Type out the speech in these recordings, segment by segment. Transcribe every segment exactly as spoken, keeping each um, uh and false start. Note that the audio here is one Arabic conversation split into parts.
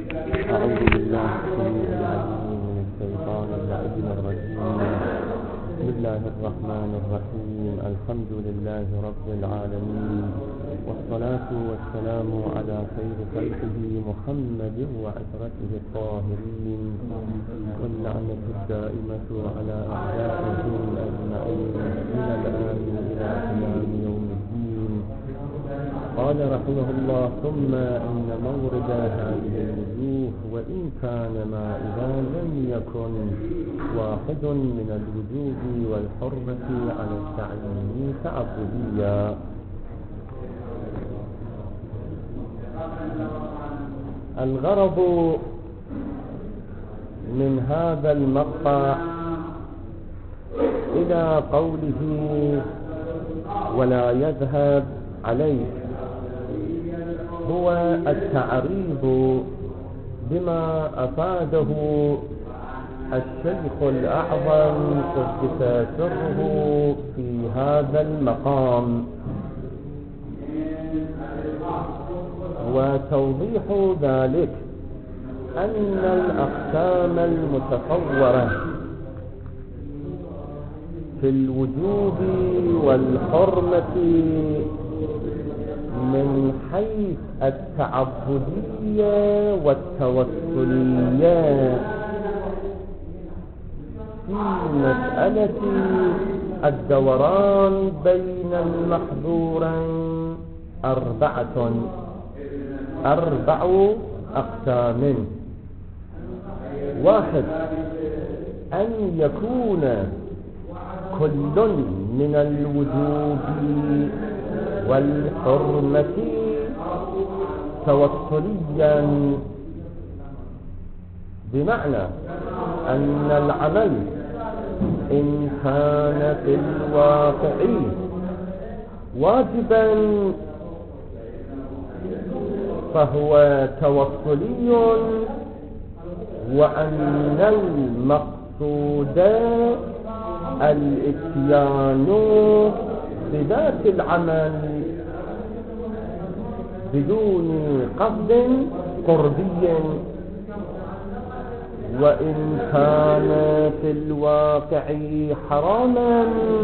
أعوذ بالله السميع العليم من الشيطان اللعين الرجيم. بسم الله الرحمن الرحيم. الحمد لله رب العالمين، والصلاة والسلام على خير خلقه محمد وعترته الطاهرين، واللعنة الدائمة على أعدائهم أجمعين من الآن إلى قيام يوم الدين. قال رحمه الله: ثم إن مورد هذه الوجوه وإن كان ما إذا لم يكن واحد من الوجوب والحرمة على التعيين تعبديا. الغرض من هذا المقطع إلى قوله ولا يذهب عليه هو التعريض بما أفاده الشيخ الأعظم قدس سره في هذا المقام، وتوضيح ذلك أن الأقسام المتصورة في الوجوب والحرمة من حيث التعبدية والتوسلية في مسألة الدوران بين المحظورين أربعة أربع أقسام. واحد: أن يكون كل من الوجوب والحرمة توسليا، بمعنى أن العمل إن كان في الواقع واجبا فهو توسلي، وأن المقصود الاتيان بذات العمل بدون قصد قربي، وإن كان في الواقع حراما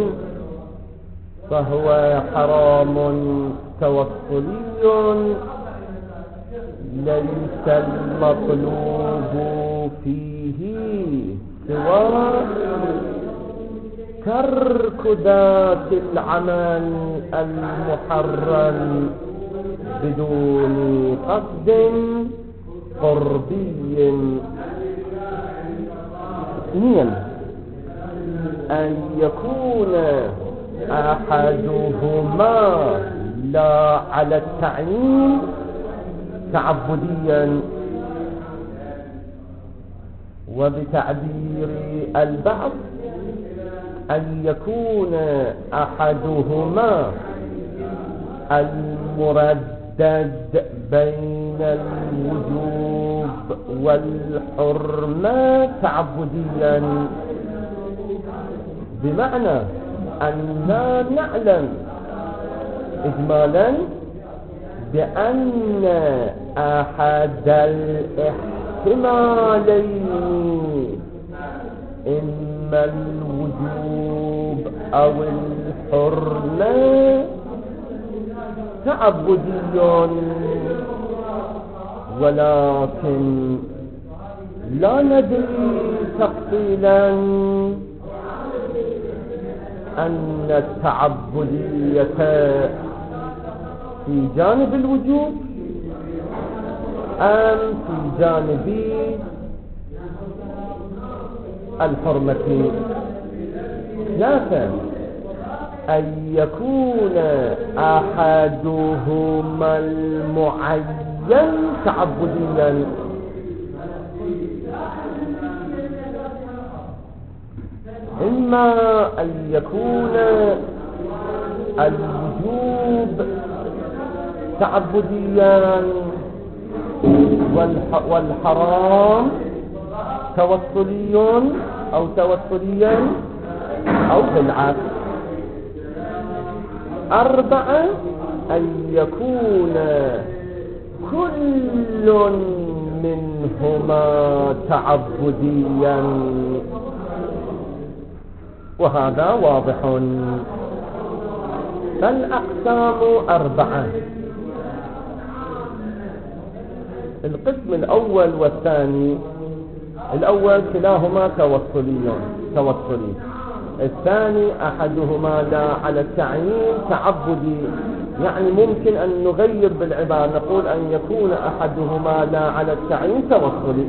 فهو حرام توسلي، ليس المطلوب فيه سوى ترك ذات العمل المحرم بدون قصد قربي. اثنين: أن يكون أحدهما لا على التعيين تعبديا، وبتعبير البعض أن يكون أحدهما المردد بين الوجوب والحرمة تعبديا، بمعنى أننا نعلم إجمالا بأن أحد الاحتمالين إما الوجوب أو الحرمة تعبدي، ولكن لا ندري تفصيلا أن التعبدية في جانب الوجوب أم في جانب الحرمة. ثلاثة: أن يكون أحدهما المعين تعبديا، إما أن يكون الوجوب تعبديا والحرام توسلي أو توسليا أو بالعكس. أربعة: أن يكون كل ومنهما تعبديا، وهذا واضح. فالأقسام أربعة. القسم الأول والثاني، الأول كلاهما توصلي توصلي الثاني أحدهما لا على التعيين تعبدي، يعني ممكن أن نغير بالعبارة نقول أن يكون أحدهما لا على التعيين توصلي.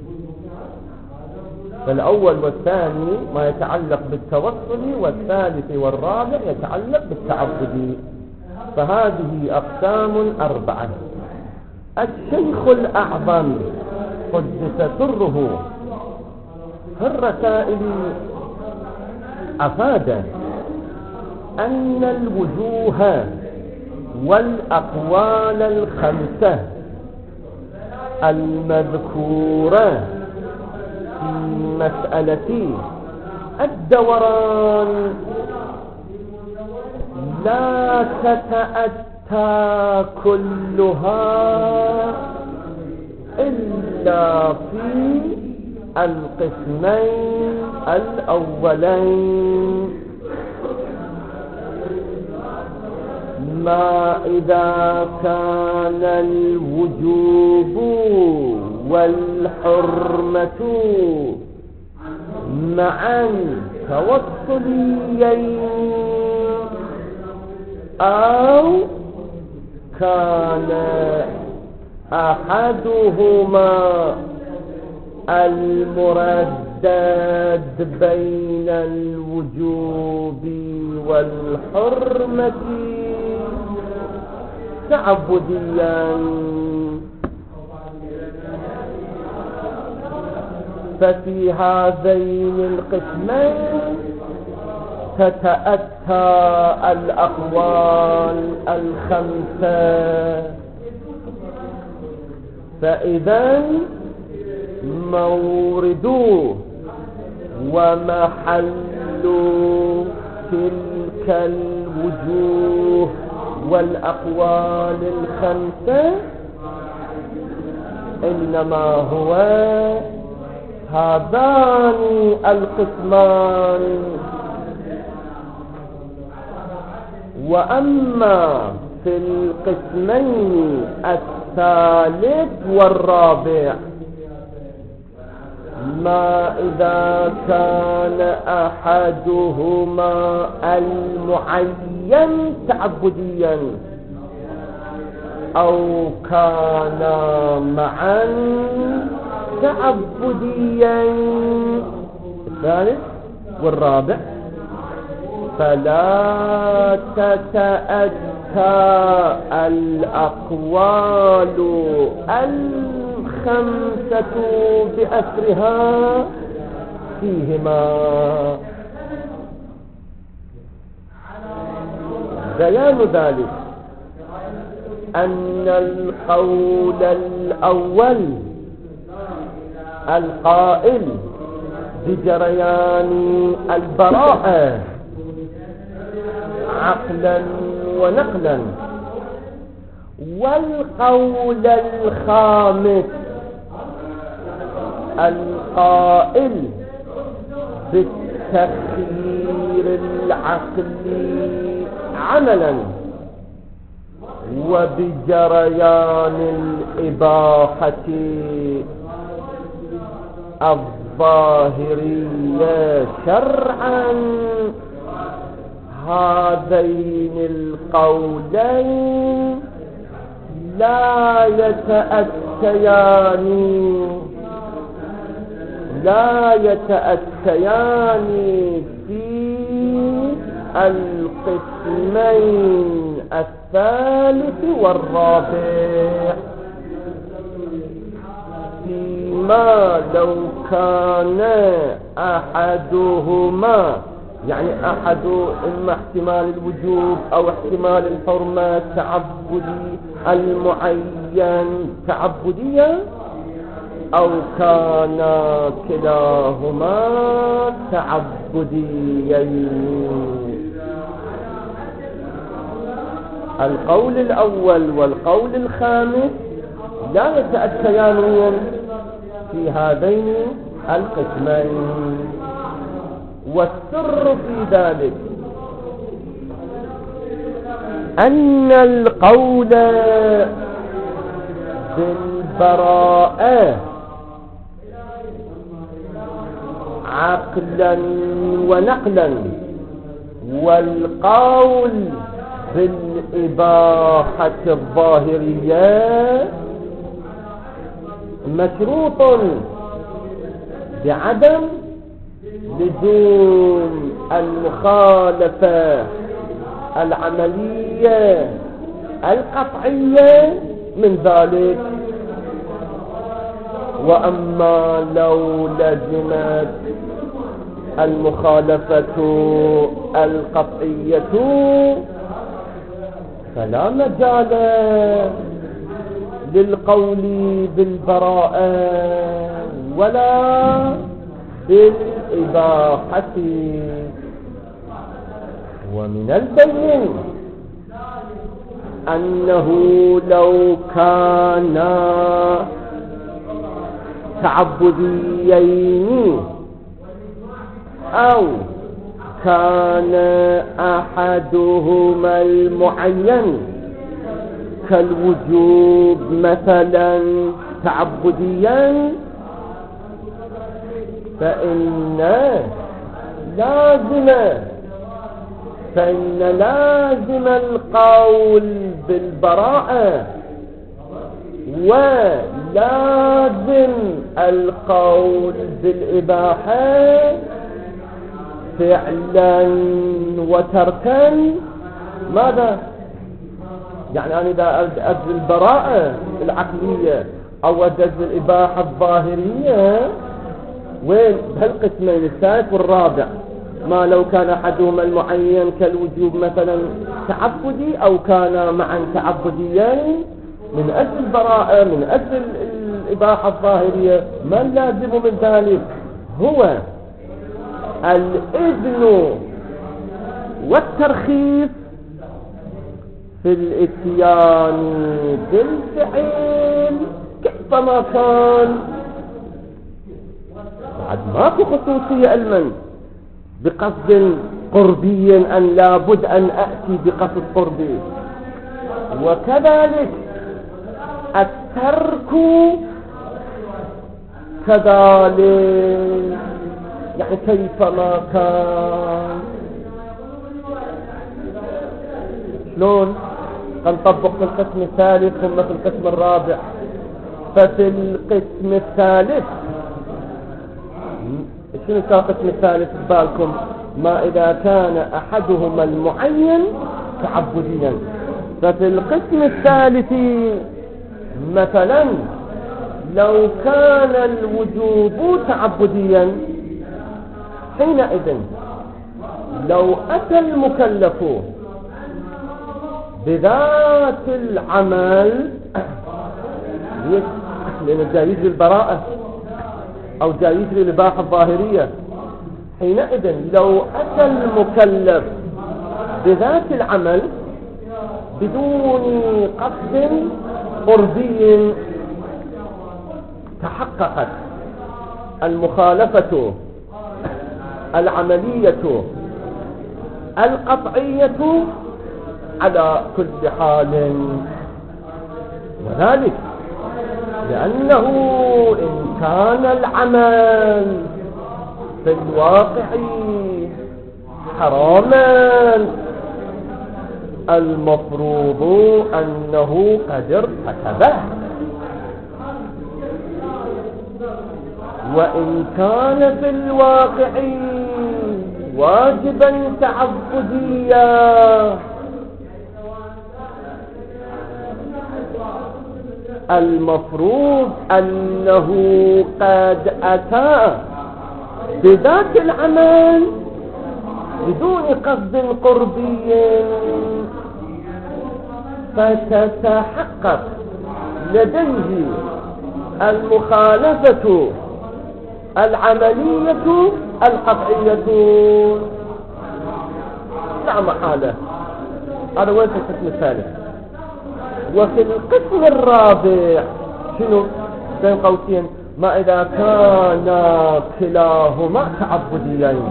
فالأول والثاني ما يتعلق بالتوصلي، والثالث والرابع يتعلق بالتعبدي. فهذه أقسام أربعة. الشيخ الأعظم قدس سره في الرسائل أفاد أن الوجوه والأقوال الخمسة المذكورة في مسألة الدوران لا تتأتى كلها إلا في القسمين الأولين. ما إذا كان الوجوب والحرمة معا توصليين، أو كان أحدهما المردد بين الوجوب والحرمة تعبديا، ففي هذين القسمين تتأتى الأقوال الخمسة. فإذا مورد ومحل تلك الوجوه والأقوال الخمسة إنما هو هذان القسمان. وأما في القسمين الثالث والرابع، ما إذا كان أحدهما المعين تعبديا، أو كان معا تعبديا، الثالث والرابع، فلا تتأتى الأقوال الخمسة بأسرها فيهما. بيان ذلك أن القول الأول القائل بجريان البراءة عقلا ونقلا، والقول الخامس القائل بالتخيير العقلي عملا وبجريان الإباحة الظاهرية شرعا، هذين القولين لا يتأتيان لا يتأتيان في القسمين الثالث والرابع، فيما لو كان أحدهما، يعني أحد إما احتمال الوجوب أو احتمال الحرمة تعبدي المعين تعبديا، أو كان كلاهما تعبديين. القول الأول والقول الخامس لا يتأتيان في هذين القسمين. والسر في ذلك أن القول بالبراءة عقلا ونقلا، والقول بالإباحة الظاهرية مشروط بعدم لزوم المخالفة العملية القطعية من ذلك. وأما لو لزمت المخالفة القطعية فلا مجال للقول بالبراءة ولا بالإباحة. ومن البين أنه لو كان تعبديين أو كان أحدهما المعين كالوجوب مثلا تعبديا، فإن لازم فإن لازم القول بالبراءة ولازم القول بالإباحة فعلا وتركا ماذا؟ يعني أنا إذا أجل البراءة العقلية أو أجل الإباحة الظاهرية وين بهالقسمين الثالث والرابع، ما لو كان أحدهما المعين كالوجوب مثلا تعبدي أو كان معا تعبديين من أجل البراءة من أجل الإباحة الظاهرية، ما اللازم من ذلك هو الإذن والترخيص في الاتيان بالفعل كيفما كان. بعد ماكو خصوصية المن بقصد قربي أن لابد أن أأتي بقصد قربي، وكذلك الترك كذلك يعني كيفما كان. شلون نطبق في القسم الثالث ثم في القسم الرابع؟ ففي القسم الثالث شنو كان القسم الثالث بالكم؟ ما إذا كان أحدهما المعين تعبديا. ففي القسم الثالث مثلا لو كان الوجوب تعبديا حينئذ لو أتى المكلف بذات العمل لأنه جايز للبراءة أو جايز للإباحة الظاهرية، حينئذ لو أتى المكلف بذات العمل بدون قصد قربي تحققت المخالفة العملية القطعية على كل حال. وذلك لأنه إن كان العمل في الواقع حراما المفروض أنه قد ارتكبه، وإن كان في الواقع واجبا تعبديا المفروض أنه قد أتى بذات العمل بدون قصد قربي، فتتحقق لديه المخالفة العملية القطعية لا محالة. هذا وين في القسم الثالث. وفي القسم الرابع شنو بين قوسين ما إذا كان كلاهما تعبديين.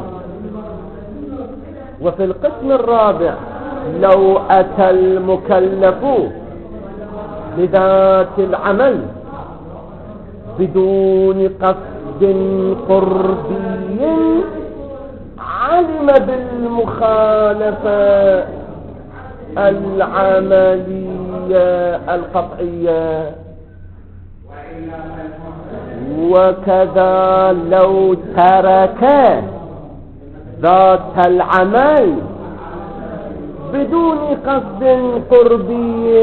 وفي القسم الرابع لو أتى المكلف بذات العمل بدون قصد قربي علم بالمخالفة العملية القطعية. وكذا لو ترك ذات العمل بدون قصد قربي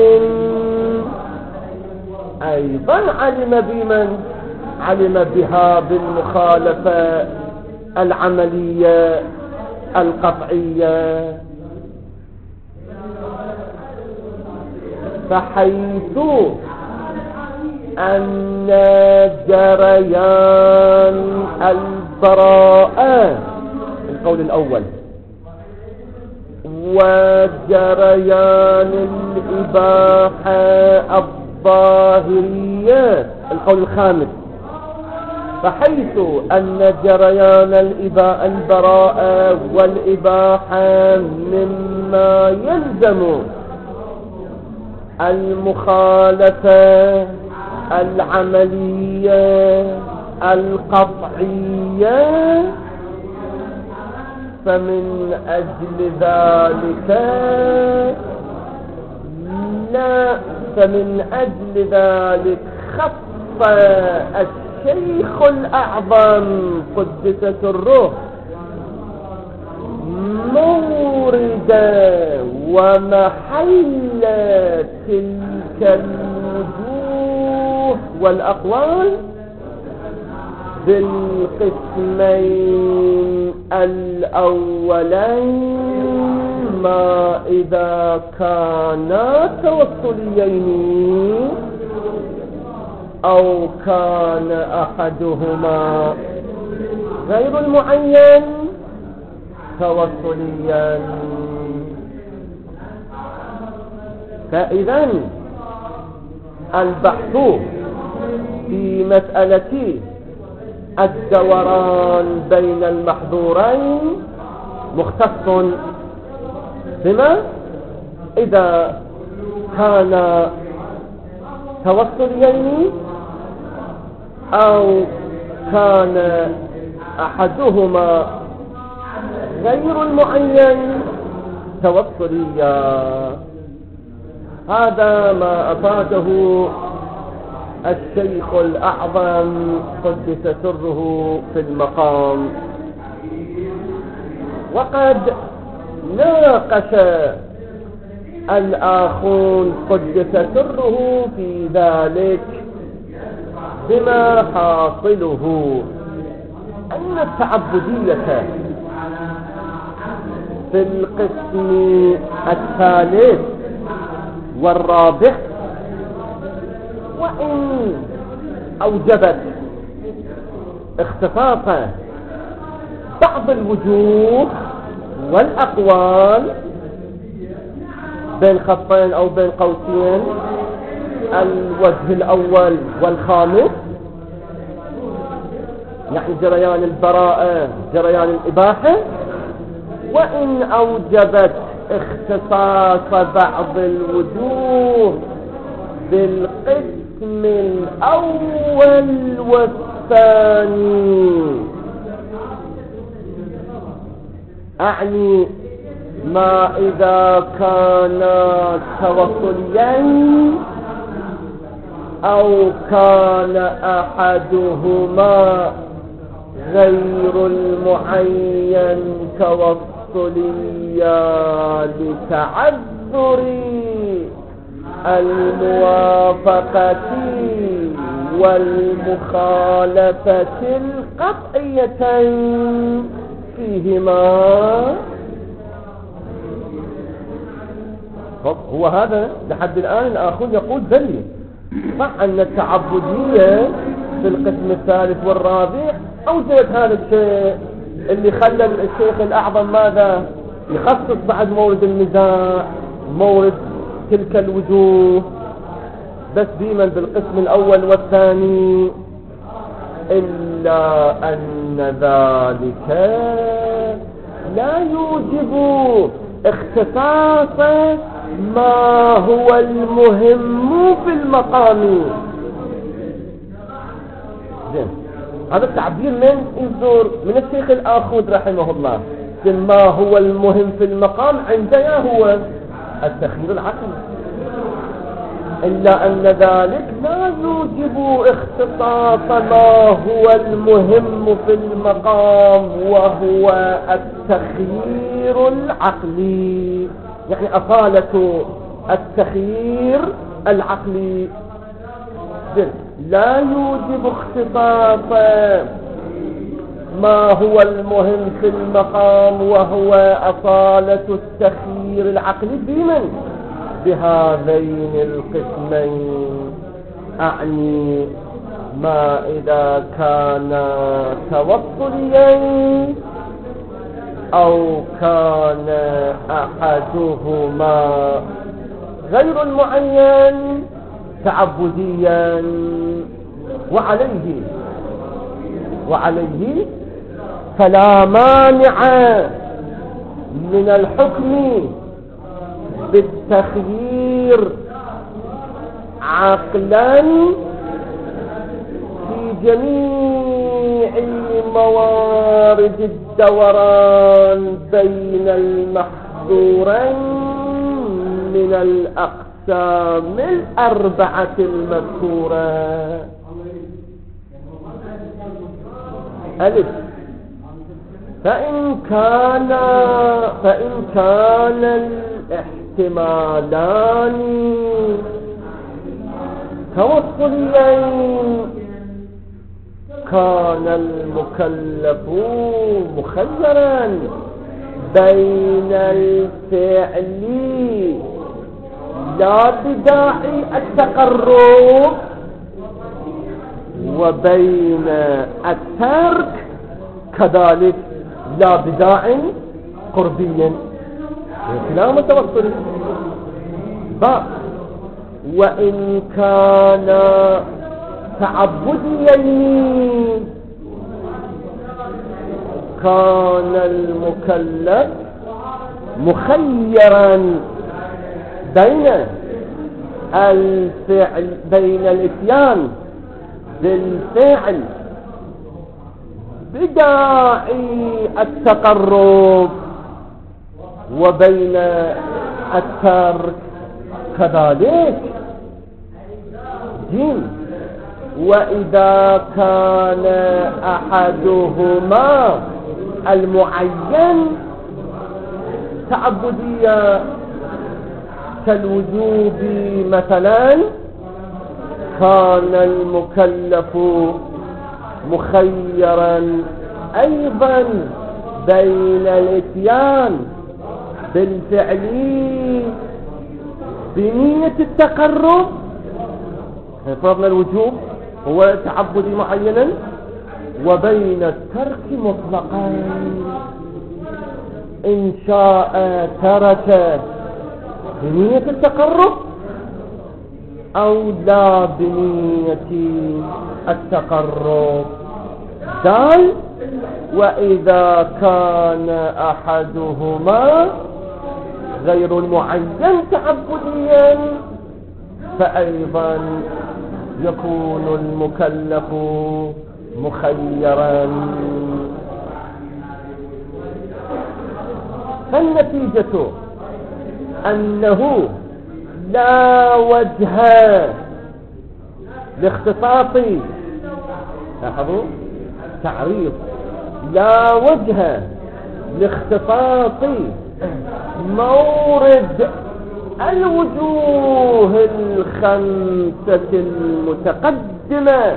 أيضا علم بمن علم بها بالمخالفة العملية القطعية. فحيث أن جريان البراءة القول الأول وجريان الإباحة الظاهرية القول الخامس. فحيث أن جريان البراءة والإباحة مما يلزم المخالفة العملية القطعية فمن أجل ذلك لا فمن أجل ذلك خص الشيخ الأعظم قدس سره موردا ومحل تلك الوجوه والأقوال بالقسمين الأولين ما إذا كانا توصليين أو كان أحدهما غير المعين توصليا. فإذا البحث في مسألة الدوران بين المحظورين مختص بما إذا كان توصليين أو كان أحدهما غير المعين توصليا. هذا ما أفاده الشيخ الأعظم قدس سره في المقام. وقد ناقش الآخون قدس سره في ذلك بما حاصله أن التعبدية في القسم الثالث والرابع وإن أوجبت اختصاص بعض الوجوه والأقوال بين خطين أو بين قوسين الوجه الأول والخامس يعني جريان البراءة جريان الإباحة، وإن أوجبت اختصاص بعض الوجوه بالقسم الأول والثاني، أعني ما إذا كانا توصليين أو كان أحدهما غير المعين توصليا لتعذر الموافقة والمخالفة القطعيتين فيهما. هو هذا لحد الآن الآخر يقول بلي مع أن التعبدية في القسم الثالث والرابع أوجدت هذا الشيء اللي خلى الشيخ الأعظم ماذا يخصص بعد مورد النزاع مورد تلك الوجوه بس ديما بالقسم الأول والثاني، إلا أن ذلك لا يوجب اختصاص ما هو المهم في المقام. زين، هذا التعبير من يزور من الشيخ الآخوذ رحمه الله. ما هو المهم في المقام عندنا هو التخيير العقلي، إلا أن ذلك لا يوجب اختصاص ما هو المهم في المقام وهو التخيير العقلي، يعني أصالة التخيير العقلي. لا يوجب اختصاص ما هو المهم في المقام وهو أصالة التخيير العقلي بمن؟ بهذين القسمين. أعني ما إذا كان توصليين أو كان أحدهما غير المعين تعبديا، وعليه وعليه فلا مانع من الحكم بالتخيير عقلا في جميع موارد الدوران بين المحظورين من الأقسام الأربعة المذكورة. ألف، فإن كان فإن كان الاحتمالان توصليين كان المكلف مخيرا بين الفعل لا بداعي التقرب وبين الترك كذلك لا بداعي قربي، لا متوصل. با وإن كان تعبديين كان المكلف مخيرا بين الفعل بين الاتيان بالفعل بداعي التقرب وبين الترك كذلك. جيم، وإذا كان أحدهما المعين تعبديا كالوجوب مثلا كان المكلف مخيرا أيضا بين الاتيان بالفعل بنية التقرب، فرضنا الوجوب هو تعبدي معينا، وبين الترك مطلقا إن شاء ترك بنية التقرب أو لا بنية التقرب. قال وإذا كان أحدهما غير المعين تعبديا فأيضا يكون المكلف مخيرا. فالنتيجة أنه لا وجه لاختصاص، لاحظوا تعريف، لا وجه لاختصاص مورد الوجوه الخمسة المتقدمة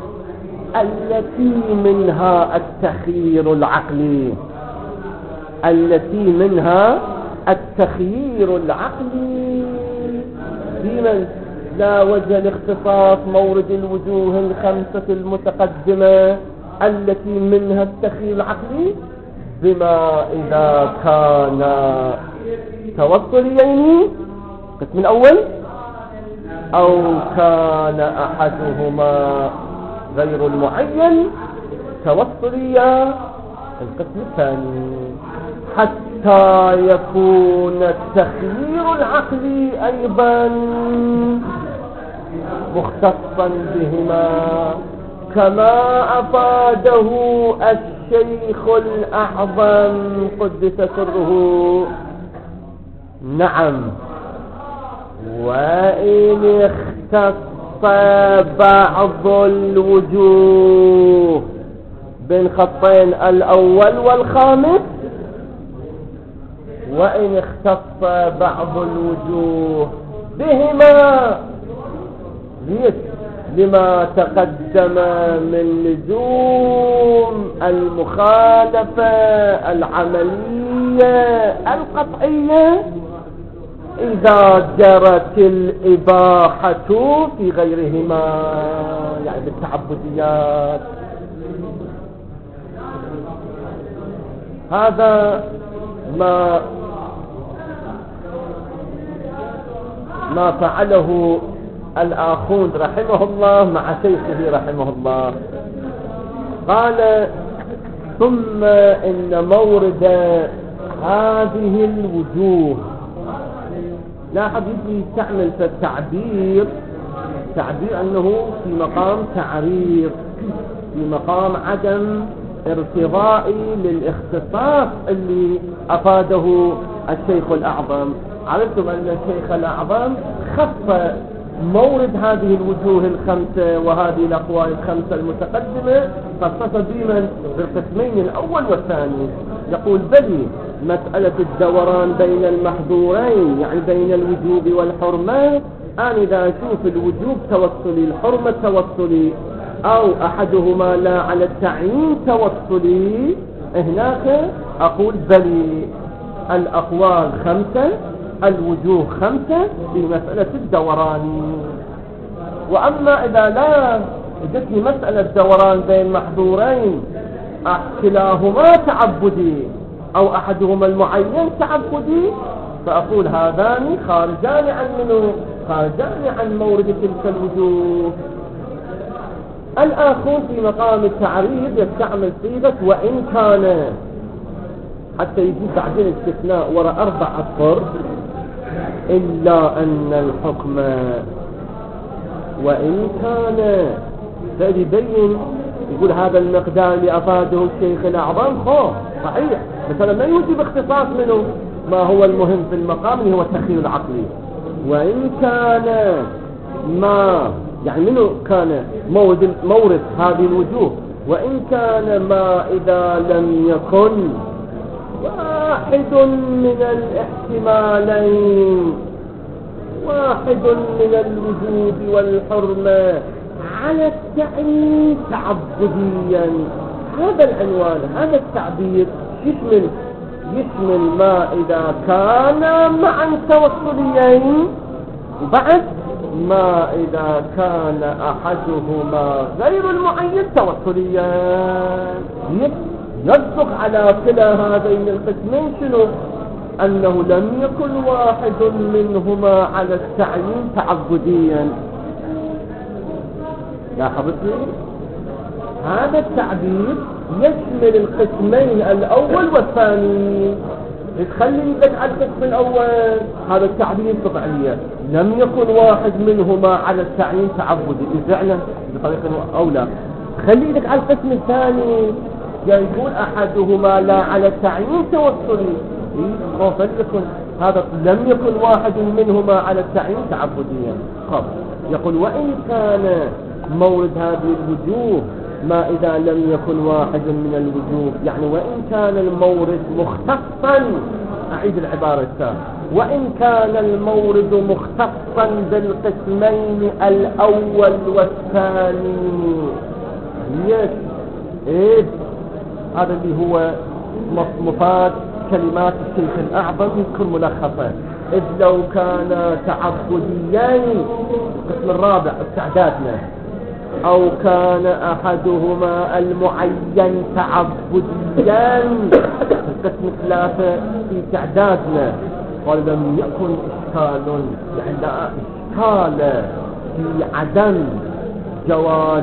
التي منها التخيير العقلي التي منها التخيير العقلي بمن لا وجه لاختصاص مورد الوجوه الخمسة المتقدمة التي منها التخيير العقلي بما إذا كان توصليين. القسم الأول أو كان أحدهما غير المعين توصليا القسم الثاني، حتى يكون التخيير العقلي أيضا مختصا بهما كما أفاده الشيخ الأعظم قدس سره. نعم، وإن اختص بعض الوجوه بين خطين الأول والخامس، وإن اختص بعض الوجوه بهما لما تقدم من لزوم المخالفة العملية القطعية إذا جرت الإباحة في غيرهما، يعني بالتعبديات. هذا ما ما فعله الآخوند رحمه الله مع شيخه رحمه الله. قال: ثم إن مورد هذه الوجوه، لاحظ يجي يستعمل في التعبير تعبير أنه في مقام تعريض، في مقام عدم ارتضائي للاختصاص اللي أفاده الشيخ الأعظم. عرفتم أن الشيخ الأعظم خص مورد هذه الوجوه الخمسة وهذه الأقوال الخمسة المتقدمة، خصص بمن بالقسمين الأول والثاني. يقول: بل مسألة الدوران بين المحظورين، يعني بين الوجوب والحرمة، أنا إذا أشوف الوجوب توصلي، الحرمة توصلي، أو أحدهما لا على التعيين توصلي، هناك أقول بل الأقوال خمسة، الوجوه خمسة في مسألة الدوران. وأما إذا لا جتني مسألة دوران بين محظورين كلاهما تعبدي أو أحدهما المعين تعبدي، فأقول هذان خارجان عن منه، خارجان عن مورد تلك الوجوه. الآخر في مقام التعريض يستعمل صيغة وإن كان، حتى يجيب بعدين استثناء وراء أربع أسطر، إلا أن الحكم وإن كان، فيبين يقول هذا المقدار اللي أفاده الشيخ الأعظم خو صحيح، مثلا ما يوجب اختصاص منه ما هو المهم في المقام اللي هو التخيير العقلي. وإن كان ما، يعني منه كان مورد, مورد هذه الوجوه، وإن كان ما إذا لم يكن واحد من الاحتمالين، واحد من الوجوب والحرمة على التعيين تعبديا. هذا العنوان، هذا التعبير يشمل يشمل ما إذا كان معا توصليين، وبعد ما إذا كان أحدهما غير المعين توصليا. يصدق على كلا هذين القسمين شنو؟ أنه لم يكن واحد منهما على التعيين تعبديا. لاحظتني؟ هذا التعبير يشمل القسمين الأول والثاني. تخلي لك على القسم الأول، هذا التعبير يصدق عليه، لم يكن واحد منهما على التعيين تعبدي، فعلا بطريقة أولى. خلي لك على القسم الثاني، يقول أحدهما لا على التعيين توصلي، فليكن هذا لم يكن واحد منهما على التعيين تعبديا. خب يقول: وإن كان مورد هذه الوجوه ما إذا لم يكن واحد من الوجوه، يعني وإن كان المورد مختصا، أعيد العبارة الثانية، وإن كان المورد مختصا بالقسمين الأول والثاني. ليش؟ إيه؟ هذا اللي هو مفاد كلمات الشيخ الأعظم يكون ملخصة. إذ لو كان تعبديين، القسم الرابع استعدادنا، أو كان أحدهما المعين تعبديا، القسم الثلاثة في تعدادنا، قال لم يكن إشكال، يعني لا قال في عدم جواز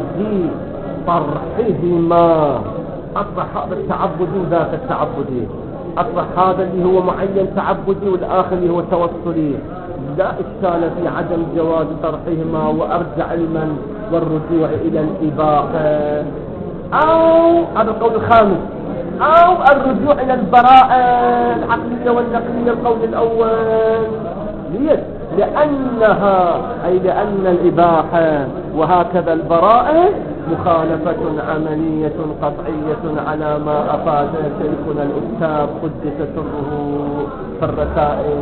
طرحهما، أطرح هذا التعبدي وذاك التعبدي، أطرح هذا اللي هو معين تعبدي والآخر اللي هو توصلي، لا إشكال في عدم جواز طرحهما، وأرجع المن والرجوع إلى الإباحة، أو هذا القول الخامس، أو الرجوع إلى البراءة العقلية والنقلية القول الأول. ليش؟ لأنها أي لأن الإباحة وهكذا البراءة مخالفة عملية قطعية على ما أفاد شيخنا الأستاذ قدس سره في الرسائل.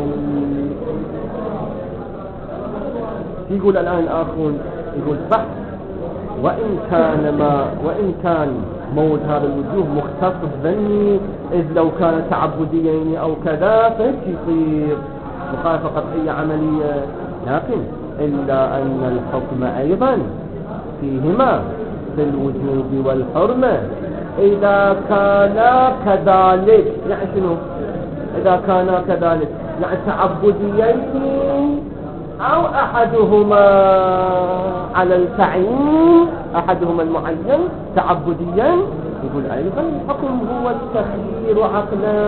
يقول الآن آخر يقول صح، وإن كان ما وإن كان موت هذا الوجوه مختص الظني، إذ لو كان تعبديين أو كذا فهيك يصير مخالفة قطعية عملية، لكن إلا أن الحكم أيضا فيهما في الوجوب والحرمة إذا كانا كذلك. يعني شنو إذا كانا كذلك؟ يعني تعبديين أو أحدهما على التعيين، أحدهما المعين تعبديا، يقول أيضا الحكم هو التخيير عقلا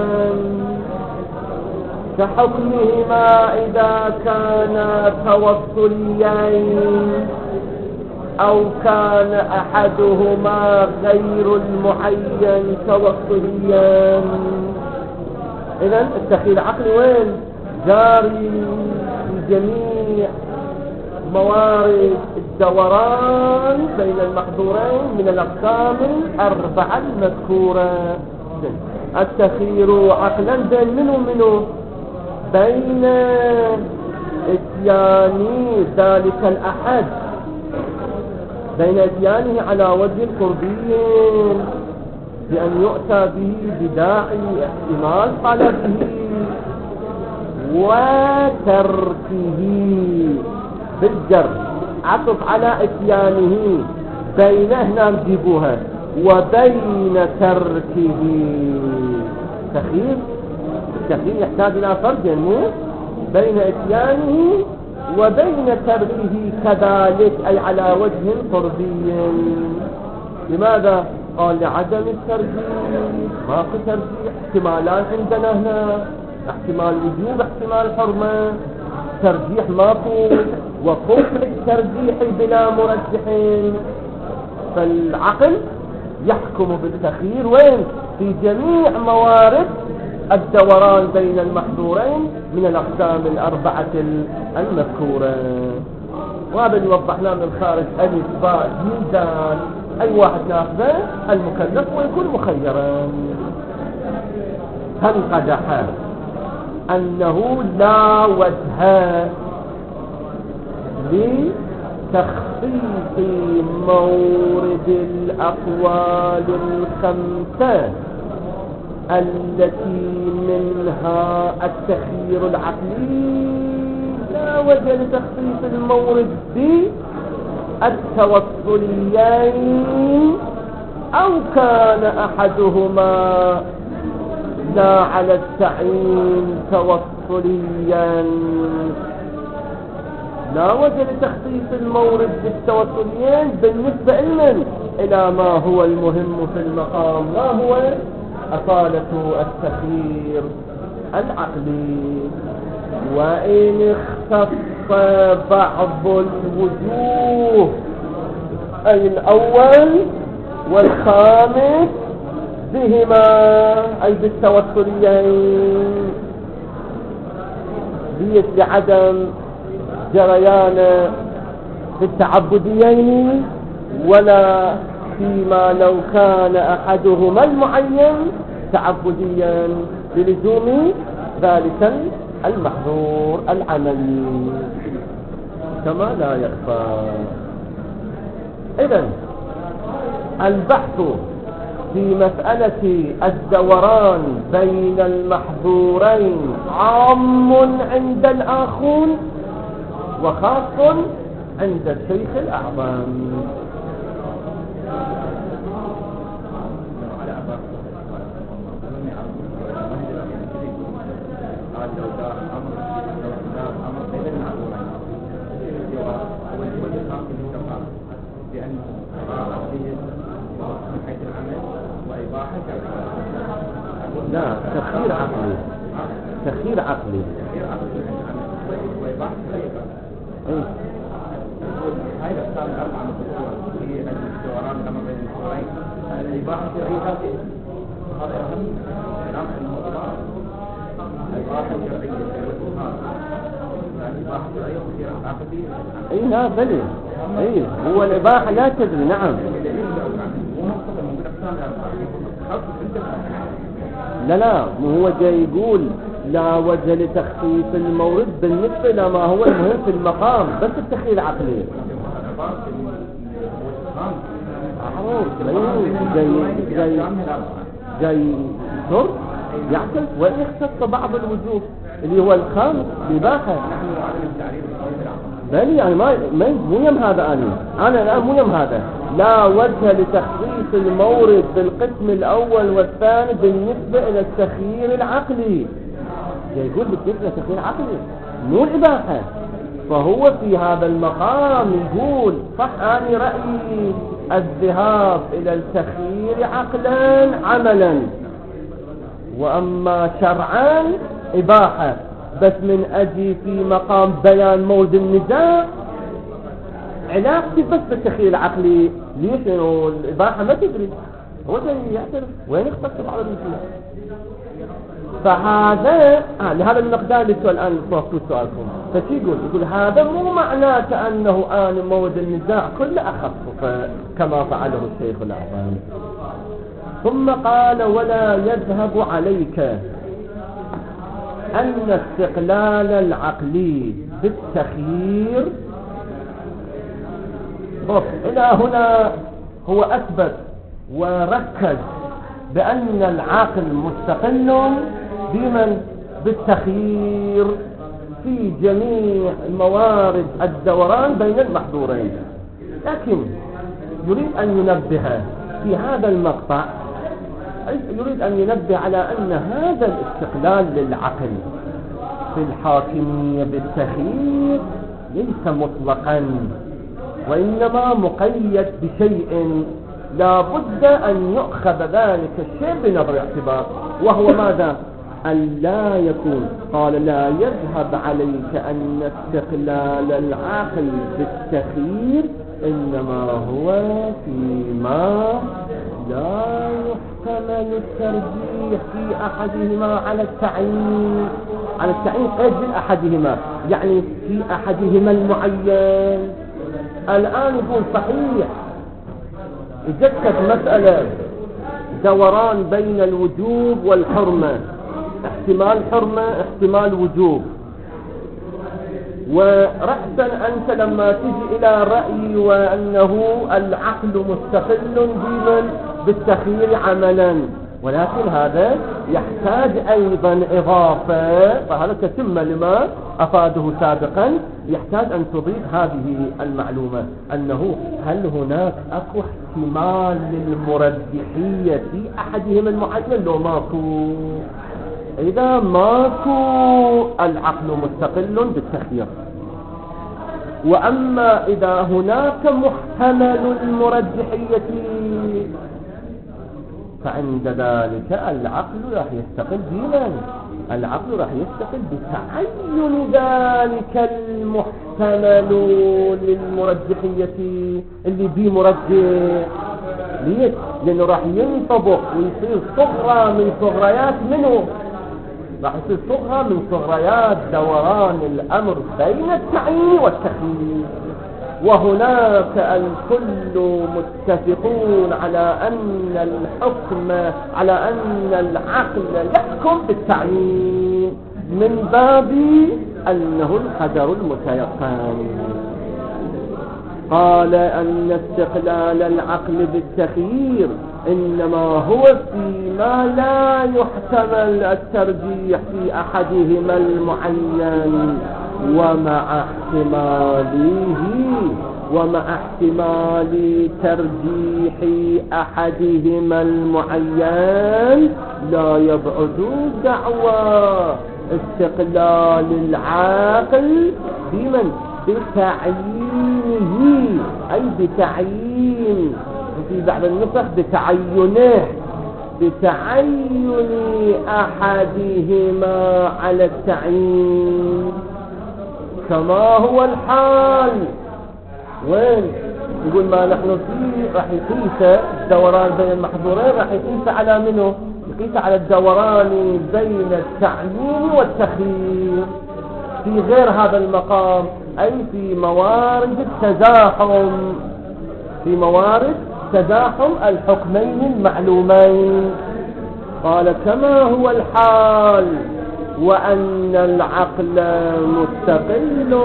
كحكمهما إذا كان توصليين أو كان أحدهما غير المعين توصليا. إذن التخيير العقلي وين؟ جاري في جميع موارد الدوران بين المحظورين من الأقسام الأربعة المذكورة. التخيير عقلا بين منه منه بين اتيان ذلك الأحد، بين اتيانه على وجه القربين بأن يؤتى به بداعي احتمال طلبه، وتركه بالجر عطف على اتيانه بين هنا نجيبوها وبين تركه. تخيير التخيير يحتاج الى فرق، مو بين اتيانه وبين تركه كذلك، اي على وجه قربي. لماذا؟ قال لعدم الترجيح، ماكو ترجيح، احتمالان عندنا هنا، احتمال وجوب احتمال حرمة، ترجيح ماكو، وكفر الترجيح بلا مرجحين. فالعقل يحكم بالتخيير وين؟ في جميع موارد الدوران بين المحظورين من الأقسام الأربعة المذكورة. وهذا اللي وضحناه من خارج ألف باء ميزان، أي واحد ناخذه المكلف ويكون مخيرا. تنقدح أنه لا وجه لتخصيص مورد الأقوال الخمسة التي منها التخيير العقلي، لا وجه لتخصيص المورد بالتوصليين أو كان أحدهما لا على التعيين توصليا. لا وجه لتخصيص المورد بالتوصليين بالنسبة لمن؟ إلى ما هو المهم في المقام، ما هو أصالة التخيير العقلي. وإن اختص بعض الوجوه، أي الأول والخامس، بهما أي بالتوصليين، بيت لعدم جريان في التعبديين، ولا فيما لو كان أحدهما المعين تعبديا بلزوم ذلك المحظور العملي كما لا يخفى. إذن البحث في مسألة الدوران بين المحظورين عام عند الآخون وخاص عند الشيخ الأعظم. لا، تخيير عقلي، تخيير عقلي. ايه هاي الأقسام الأربعة المذكورة في الدوران كما بين الدورين الإباحة الشرعية هذا أهم كلام الموضوع. الإباحة الشرعية الإباحة الشرعية وكثير عقدية. اي لا بلي، اي هو الإباحة لا تدري. نعم. لا لا، مو هو جاي يقول لا وجه لتخفيف المورد بالنسبة لما هو المهم في المقام، بس التخيير عقلي. جاي جاي جاي يضر يعكس وإن يختص بعض الوجوه اللي هو الخامس الإباحة. بل يعني ما مو يم هذا أنا أنا الآن مو يم هذا. لا وجه لتخصيص المورد بالقسم الأول والثاني بالنسبة إلى التخيير العقلي. يقول بالنسبة للتخيير العقلي مو الإباحة. فهو في هذا المقام يقول صح أنا رأيي الذهاب إلى التخيير عقلا عملا، وأما شرعا إباحة، بس من أجي في مقام بيان مورد النزاع علاقتي بس بالتخيير العقلي. ليش؟ لأنه الإباحة ما تدري، هو جاي يعترف وين يختص بعض الوجوه. فهذا آه لهذا المقدار اللي السؤال الآن صوتوا سؤالكم. فشي يقول يقول هذا مو معناته أنه آن مورد النزاع كله أخصص كما فعله الشيخ الأعظم. ثم قال ولا يذهب عليك أن استقلال العقلي بالتخيير. إلى هنا هو أثبت وركز بأن العقل مستقل بمن؟ بالتخيير في جميع موارد الدوران بين المحظورين. لكن يريد أن ينبه في هذا المقطع، يريد أن ينبه على أن هذا الاستقلال للعقل في الحاكمية بالتخيير ليس مطلقا، وإنما مقيد بشيء لا بد أن يؤخذ ذلك الشيء بنظر اعتبار، وهو ماذا؟ أن لا يكون. قال لا يذهب عليك أن استقلال العقل بالتخيير إنما هو فيما لا يحتمل الترجيح في أحدهما على التعيين. على التعيين قيد بأحدهما، يعني في أحدهما المعين. الآن يقول صحيح يجدد مسألة دوران بين الوجوب والحرمة، احتمال حرمة احتمال وجوب، ورأسا أنت لما تجي إلى رأي وأنه العقل مستقل بمن؟ بالتخيير عملا، ولكن هذا يحتاج أيضا إضافة، فهذا تتم لما أفاده سابقا. يحتاج أن تضيف هذه المعلومة أنه هل هناك أكو احتمال للمرجحية في أحدهم المعين لو ماكو؟ إذا ماكو العقل مستقل بالتخيير. وأما إذا هناك محتمل المرجحية فعند ذلك العقل راح يستقل بمن؟ العقل راح يستقل بتعين ذلك المحتمل للمرجحية اللي بيه مرجح. ليش؟ لأنه راح ينطبق ويصير صغرى من صغريات منه، راح يصير صغرى من صغريات دوران الأمر بين التعيين والتخيير. وهناك الكل متفقون على أن الحكم على أن العقل يحكم بالتعيين من باب أنه القدر المتيقن. قال أن استقلال العقل بالتخيير إنما هو فيما لا يحتمل الترجيح في أحدهما المعين ومع احتماله ومع احتمال ترجيح أحدهما المعين لا يبعد دعوى استقلال العاقل بمن؟ بتعيينه، أي بتعيين، في بعض النسخ بتعينه، بتعين أحدهما على التعيين كما هو الحال. وين يقول ما نحن فيه راح يقيس الدوران بين المحظورين، راح يقيس على منه؟ يقيس على الدوران بين التعيين والتخيير في غير هذا المقام، أي في موارد التزاحم، في موارد تزاحم الحكمين المعلومين. قال كما هو الحال وأن العقل مستقل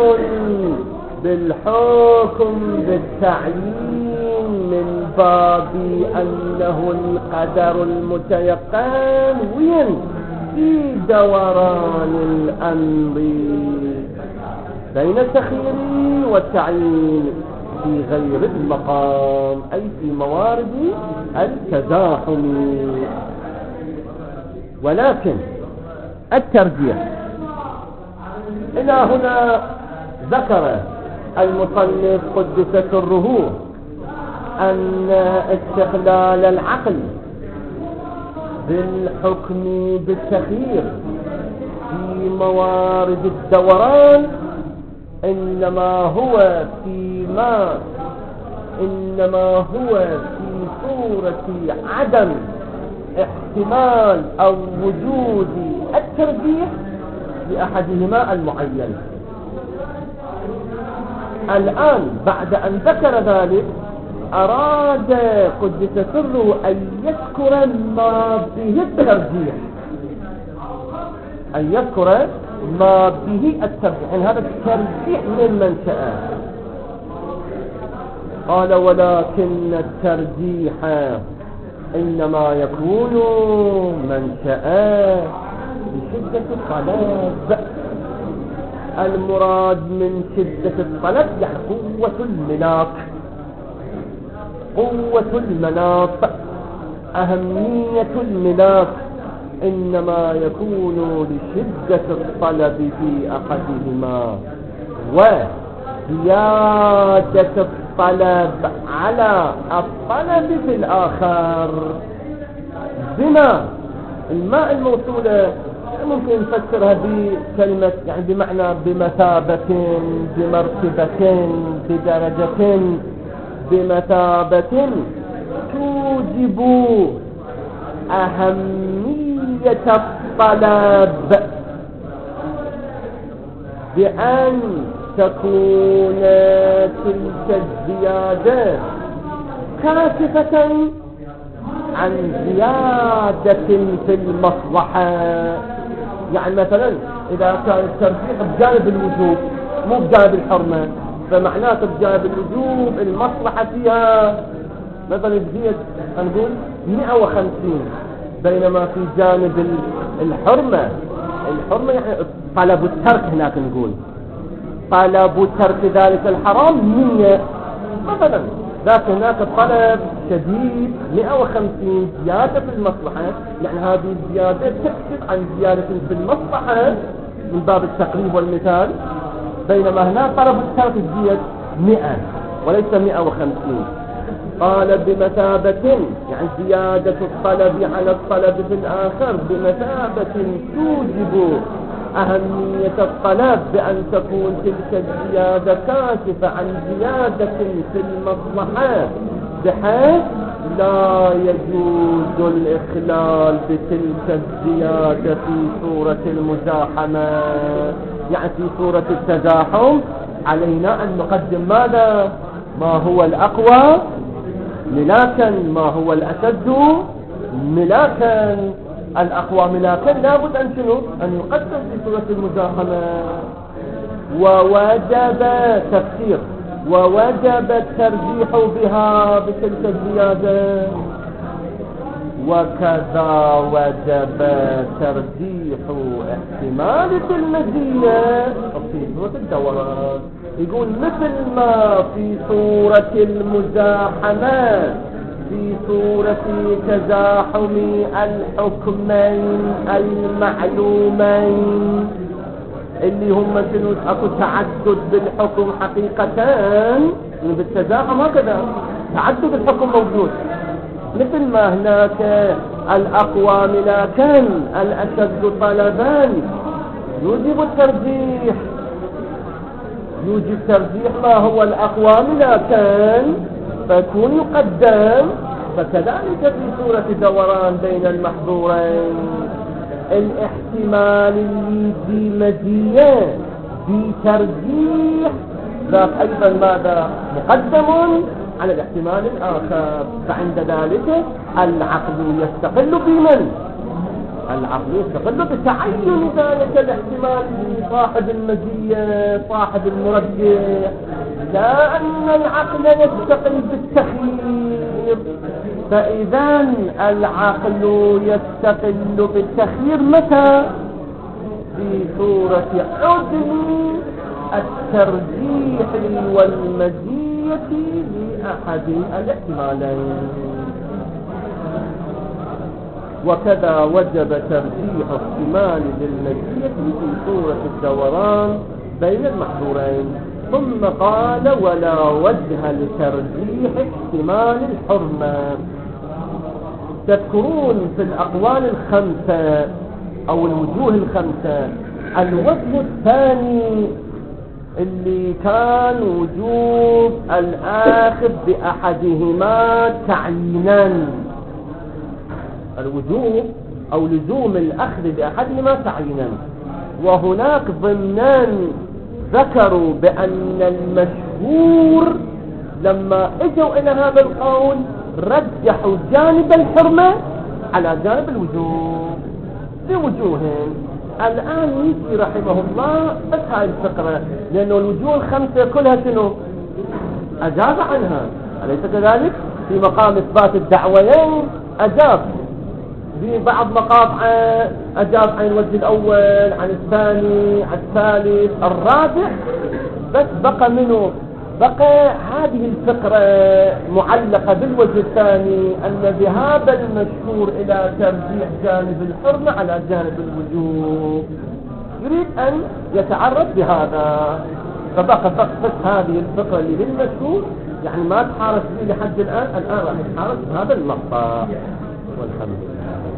بالحكم بالتعيين من باب أنه القدر المتيقن وين في دوران الأمر بين التخيير والتعيين في غير المقام، أي في موارد التزاحم. ولكن الترجيح إلى هنا ذكر المصنف قدس سره أن استقلال العقل بالحكم بالتخيير في موارد الدوران إنما هو فيما إنما هو في صورة عدم احتمال أو وجود الترجيح لأحدهما المعين. الآن بعد أن ذكر ذلك أراد قدس سره أن يذكر ما به الترجيح، أن يذكر ما به الترجيح، يعني هذا الترجيح من منشأه. قال ولكن الترجيح إنما يكون منشأه بشدة الطلب. المراد من شدة الطلب يعني قوة الملاك، قوة المناط، أهمية الملاك، إنما يكون لشدة الطلب في أحدهما وزيادة الطلب على الطلب في الآخر. بما الماء الموصولة ممكن نفسرها بكلمة يعني بمعنى بمثابة، بمرتبة، بدرجة، بمثابة توجب أهمية الطلب بأن تكون تلك الزيادة كاشفة عن زيادة في المصلحة. يعني مثلا إذا كان الترجيح بجانب الوجوب مو بجانب الحرمة، فمعناته بجانب الوجوب المصلحة فيها مثلا تزيد نقول مئة وخمسين، بينما في جانب الحرمة الحرمة يعني طلب الترك، هناك نقول طلب ترك ذلك الحرام مية مثلا، لكن هناك طلب شديد مئة وخمسين زيادة في المصلحة، يعني هذه الزيادة تكشف عن زيادة في المصلحة من باب التقريب والمثال، بينما هنا طلب الترك زيادة مئة وليس مئة وخمسين. قال بمثابة يعني زيادة الطلب على الطلب في الآخر بمثابة توجب أهمية الطلب بأن تكون تلك الزيادة كاشفة عن زيادة في المصلحة، بحيث لا يجوز الإخلال بتلك الزيادة في صورة المزاحمة. يعني في صورة التزاحم علينا أن نقدم ماذا؟ ما هو الأقوى ملاكا، ما هو الأشد ملاكا. الأقوى ملاكا لابد أن شنو؟ أن يقدم في صورة المزاحمة. ووجب تفسير ووجب الترجيح بها بتلك الزيادة، وكذا وجب ترجيح احتمال المزية في صورة الدوران. يقول مثل ما في صورة المزاحمة في صورة تزاحم الحكمين المعلومين اللي هم شنو اكو تعدد بالحكم حقيقة بالتزاحم، هكذا تعدد الحكم موجود، مثل ما هناك الأقوى ملاكا الأشد طلبا يوجب الترجيح، يوجب ترجيح ما هو الأقوى ملاكا فيكون يقدم. فكذلك في سورة دوران بين المحظورين الاحتمال اللي في مزية في ترجيح ذات أيضا ماذا مقدم على الاحتمال الآخر. فعند ذلك العقل يستقل بمن؟ العقل يستقل بتعين ذلك الاحتمال صاحب المزية صاحب المرجح، لا أن العقل يستقل بالتخيير. فإذا العقل يستقل بالتخيير متى؟ في صورة عدم الترجيح والمزية لأحد الاحتمالين. وكذا وجب ترجيح احتمال للمزية في صورة الدوران بين المحظورين. ثم قال ولا وجه لترجيح احتمال الحرمة. تذكرون في الأقوال الخمسة أو الوجوه الخمسة الوجه الثاني اللي كان وجوب الآخذ بأحدهما تعيينا، الوجوب أو لزوم الأخذ بأحدهما تعيينا. وهناك ضمنان ذكروا بأن المشهور لما اجوا إلى هذا القول رجحوا جانب الحرمة على جانب الوجوب بوجوهين. الآن يجي رحمه الله بس هاي الفقرة، لأنه الوجوه الخمسة كلها شنو أجاب عنها، أليس كذلك؟ في مقام إثبات الدعويين أجاب، في بعض مقاطع أجاب عن الوجه الأول عن الثاني عن الثالث الرابع، بس بقى منه بقى هذه الفقرة معلقة بالوجه الثاني أن ذهاب المشهور إلى ترجيح جانب الحرمة على جانب الوجوب، يريد أن يتعرض بهذا. فبقى بس هذه الفقرة اللي للمشهور يعني ما تحارس به لحد الآن، الآن راح يتحارس بهذا المقطع والحمد لله.